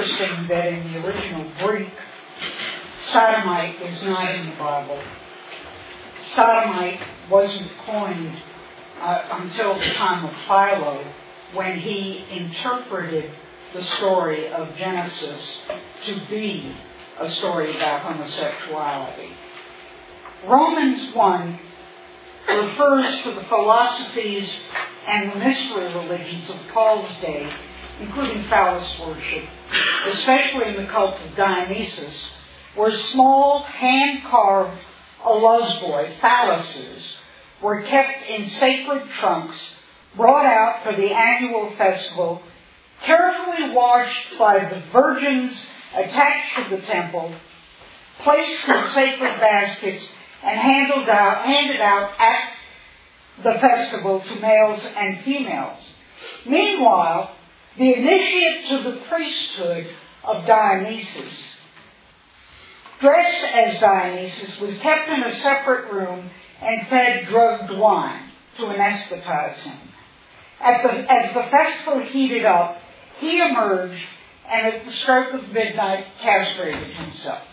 interesting that in the original Greek, sodomite is not in the Bible. Sodomite wasn't coined until the time of Philo, when he interpreted the story of Genesis to be a story about homosexuality. Romans 1 refers to the philosophies and the mystery religions of Paul's day, including phallus worship, especially in the cult of Dionysus, where small hand-carved alosboi, phalluses, were kept in sacred trunks, brought out for the annual festival, carefully washed by the virgins attached to the temple, placed in sacred baskets, and handed out at the festival to males and females. Meanwhile, the initiate to the priesthood of Dionysus, dressed as Dionysus, was kept in a separate room and fed drugged wine to anesthetize him. As the festival heated up, he emerged and at the stroke of midnight castrated himself.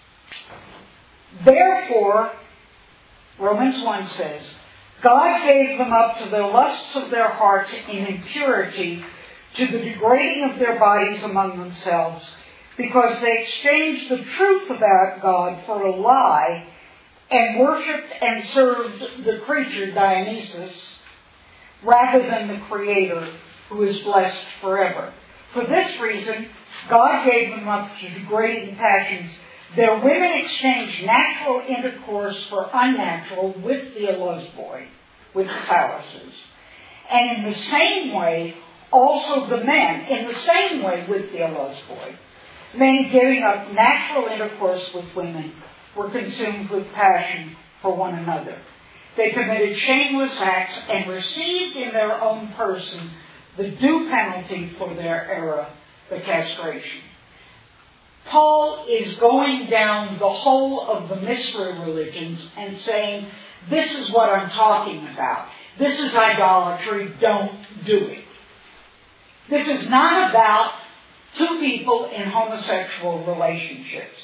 Therefore, Romans 1 says, God gave them up to the lusts of their hearts in impurity, to the degrading of their bodies among themselves, because they exchanged the truth about God for a lie, and worshipped and served the creature Dionysus, rather than the Creator, who is blessed forever. For this reason, God gave them up to degrading passions. Their women exchanged natural intercourse for unnatural with the alosboi, with the phalluses. And in the same way, also the men, in the same way with the alosboi, men giving up natural intercourse with women were consumed with passion for one another. They committed shameless acts and received in their own person the due penalty for their error, the castration. Paul is going down the whole of the mystery religions and saying, this is what I'm talking about. This is idolatry. Don't do it. This is not about two people in homosexual relationships.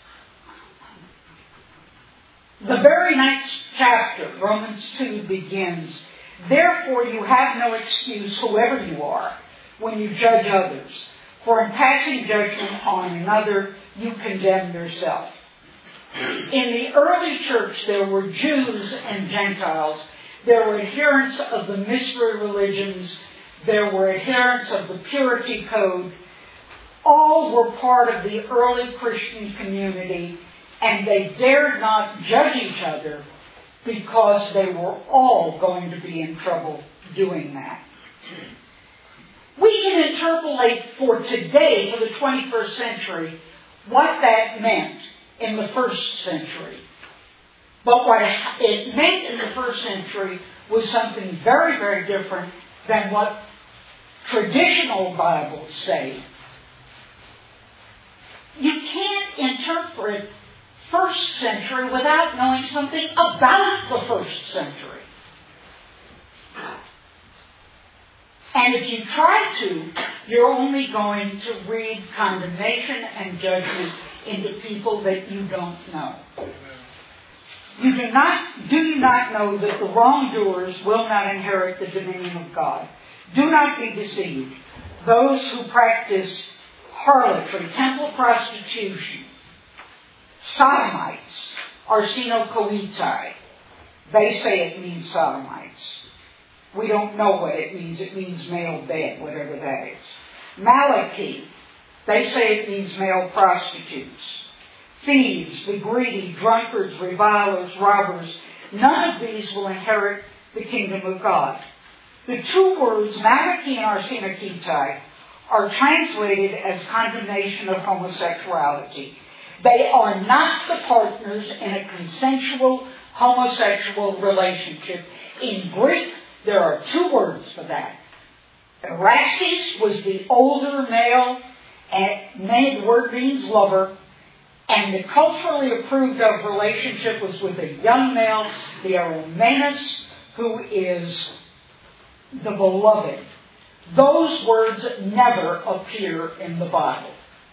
The very next chapter, Romans 2, begins, therefore you have no excuse, whoever you are, when you judge others. For in passing judgment on another, you condemn yourself. In the early church, there were Jews and Gentiles. There were adherents of the mystery religions. There were adherents of the purity code. All were part of the early Christian community, and they dared not judge each other because they were all going to be in trouble doing that. We can interpolate for today, for the 21st century, what that meant in the first century. But what it meant in the first century was something very, very different than what traditional Bibles say. You can't interpret first century without knowing something about the first century. And if you try to, you're only going to read condemnation and judgment into people that you don't know. Do you not know that the wrongdoers will not inherit the dominion of God? Do not be deceived. Those who practice harlotry, temple prostitution, sodomites, arsenokoitai. They say it means sodomites. We don't know what it means. It means male bed, whatever that is. Malachi. They say it means male prostitutes. Thieves, the greedy, drunkards, revilers, robbers. None of these will inherit the kingdom of God. The two words, Malachi and arsenokoitai, are translated as condemnation of homosexuality. They are not the partners in a consensual homosexual relationship. In Greek, there are two words for that. Erastes was the older male, and the word means lover, and the culturally approved of relationship was with a young male, the eromenos, who is the beloved. Those words never appear in the Bible.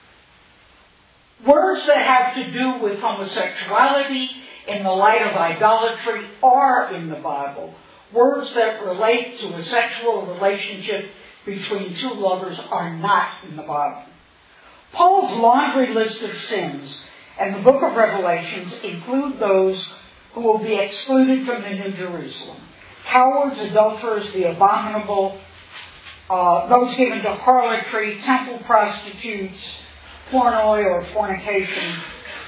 Words that have to do with homosexuality in the light of idolatry are in the Bible. Words that relate to a sexual relationship between two lovers are not in the Bible. Paul's laundry list of sins and the book of Revelations include those who will be excluded from the New Jerusalem. Cowards, adulterers, the abominable, those given to harlotry, temple prostitutes, pornoi or fornication,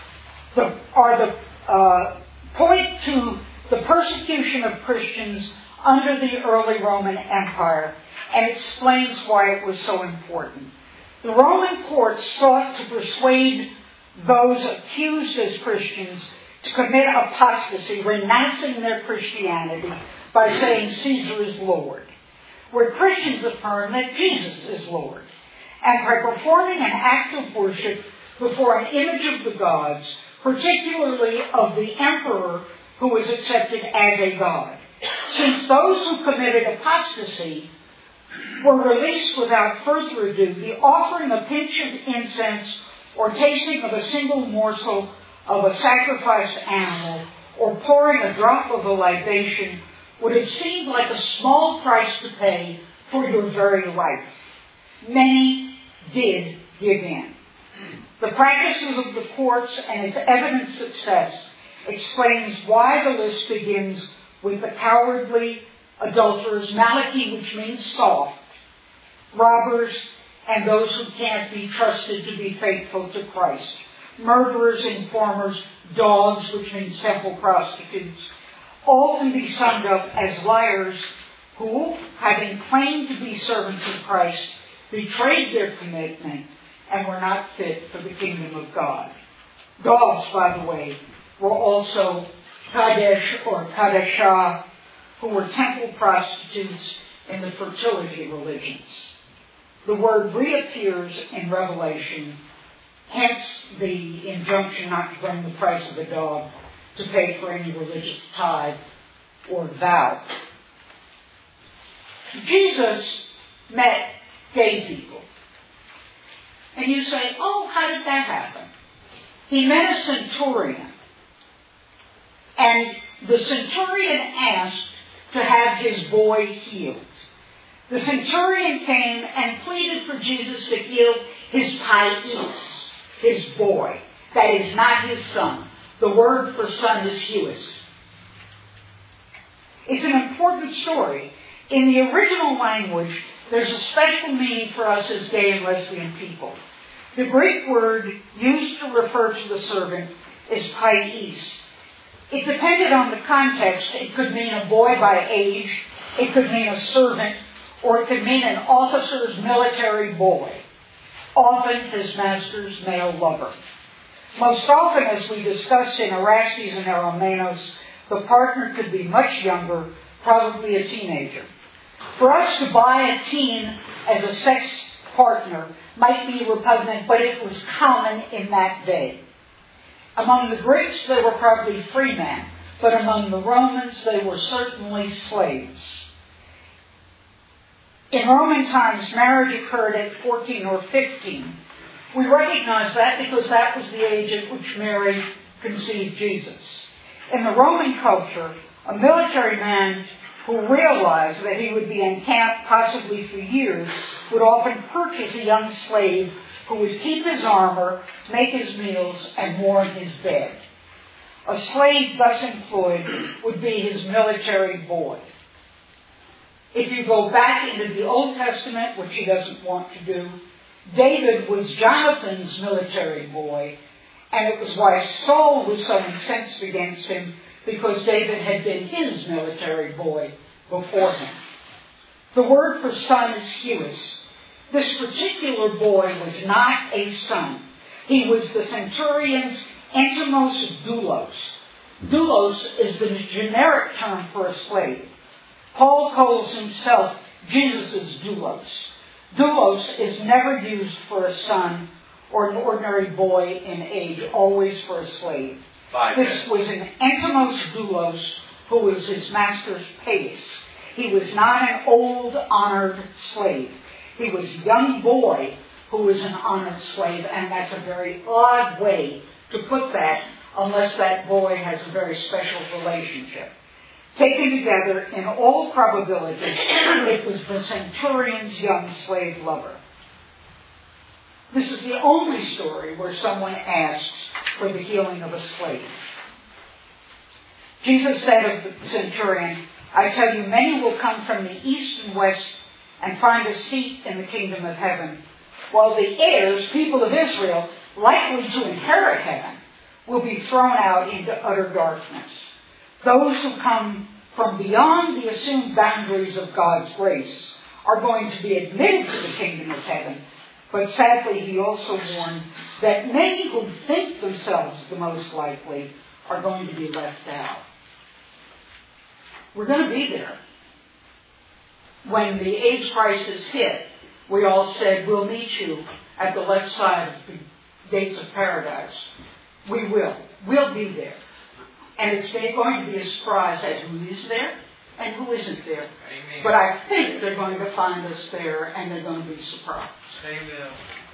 point to the persecution of Christians under the early Roman Empire and explains why it was so important. The Roman courts sought to persuade those accused as Christians to commit apostasy, renouncing their Christianity by saying Caesar is Lord, where Christians affirm that Jesus is Lord, and by performing an act of worship before an image of the gods, particularly of the emperor who was accepted as a god. Since those who committed apostasy were released without further ado, the offering of pinch of incense or tasting of a single morsel of a sacrificed animal or pouring a drop of a libation would have seemed like a small price to pay for your very life. Many did give in. The practices of the courts and its evident success explains why the list begins with the cowardly, adulterers, Malachi, which means soft, robbers, and those who can't be trusted to be faithful to Christ, murderers, informers, dogs, which means temple prostitutes. All can be summed up as liars who, having claimed to be servants of Christ, betrayed their commitment and were not fit for the kingdom of God. Dogs, by the way, were also Kadesh or Kadeshah, who were temple prostitutes in the fertility religions. The word reappears in Revelation, hence the injunction not to bring the price of a dog to pay for any religious tithe or vow. Jesus met gay people. And you say, oh, how did that happen? He met a centurion. And the centurion asked to have his boy healed. The centurion came and pleaded for Jesus to heal his pais, his boy. That is not his son. The word for son is huios. It's an important story. In the original language, there's a special meaning for us as gay and lesbian people. The Greek word used to refer to the servant is pais. It depended on the context. It could mean a boy by age, it could mean a servant, or it could mean an officer's military boy, often his master's male lover. Most often, as we discussed in Erastes and Eromenos, the partner could be much younger, probably a teenager. For us to buy a teen as a sex partner might be repugnant, but it was common in that day. Among the Greeks, they were probably free men, but among the Romans, they were certainly slaves. In Roman times, marriage occurred at 14 or 15. We recognize that because that was the age at which Mary conceived Jesus. In the Roman culture, a military man who realized that he would be in camp possibly for years would often purchase a young slave who would keep his armor, make his meals, and warm his bed. A slave thus employed would be his military boy. If you go back into the Old Testament, which he doesn't want to do, David was Jonathan's military boy, and it was why Saul was so incensed against him, because David had been his military boy before him. The word for son is huios. This particular boy was not a son. He was the centurion's entomos doulos. Doulos is the generic term for a slave. Paul calls himself Jesus' doulos. Doulos is never used for a son or an ordinary boy in age, always for a slave. This was an entomos doulos who was his master's pais. He was not an old, honored slave. He was a young boy who is an honored slave, and that's a very odd way to put that unless that boy has a very special relationship. Taken together, in all probability, it was the centurion's young slave lover. This is the only story where someone asks for the healing of a slave. Jesus said of the centurion, I tell you, many will come from the east and west and find a seat in the kingdom of heaven, while the heirs, people of Israel, likely to inherit heaven, will be thrown out into utter darkness. Those who come from beyond the assumed boundaries of God's grace are going to be admitted to the kingdom of heaven. But sadly, he also warned that many who think themselves the most likely are going to be left out. We're going to be there. When the AIDS crisis hit, we all said, we'll meet you at the left side of the gates of paradise. We will. We'll be there. And it's going to be a surprise as who is there and who isn't there. Amen. But I think they're going to find us there and they're going to be surprised. Amen.